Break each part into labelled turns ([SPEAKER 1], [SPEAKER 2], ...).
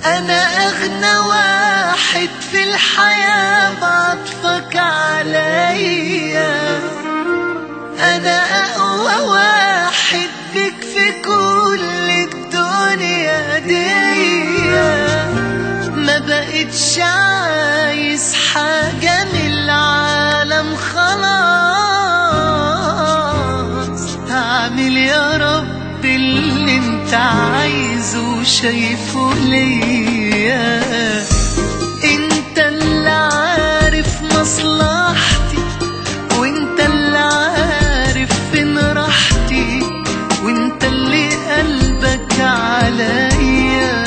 [SPEAKER 1] أنا أغنى واحد في الحياة بعطفك عليا، أنا أقوى واحد بك في كل الدنيا دي. ما بقتش عايز حاجة من العالم خلاص، هعمل يا رب اللي انت عايزه وشايفه ليا. انت اللي عارف مصلحتي، وانت اللي عارف فين راحتي، وانت اللي قلبك عليا.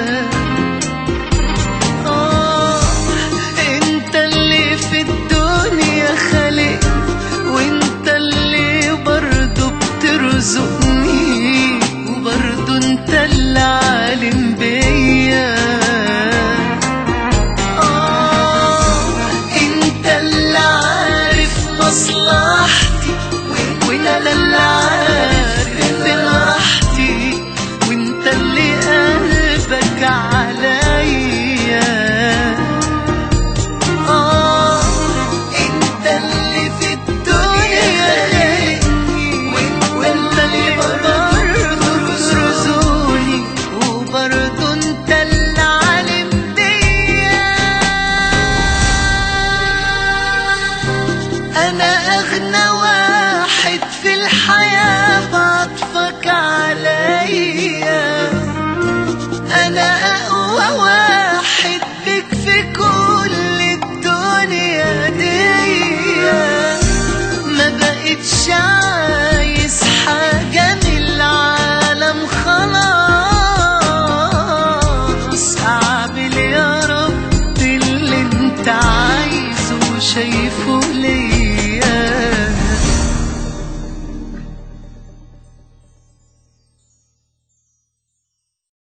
[SPEAKER 1] انت اللي في الدنيا خالق، وانت اللي برضو بترزقني، وبرضو انت اللي عالم بيا. انت اللي عارف مصلحتي، وانت اللي عارف فين راحتي، وانت اللي قلبك عليا. انت اللي في الدنيا خلقني، وانت اللي برضو بترزقني، وبرضو انت اللي عالم بيا. انا اغنى واحد في الحياة بعطفك عليا، انا اقوى واحد بك في كل الدنيا دي. ما بقتش عايز حاجة من العالم خلاص، اعمل يا رب اللي انت عايزه وشايفه ليا.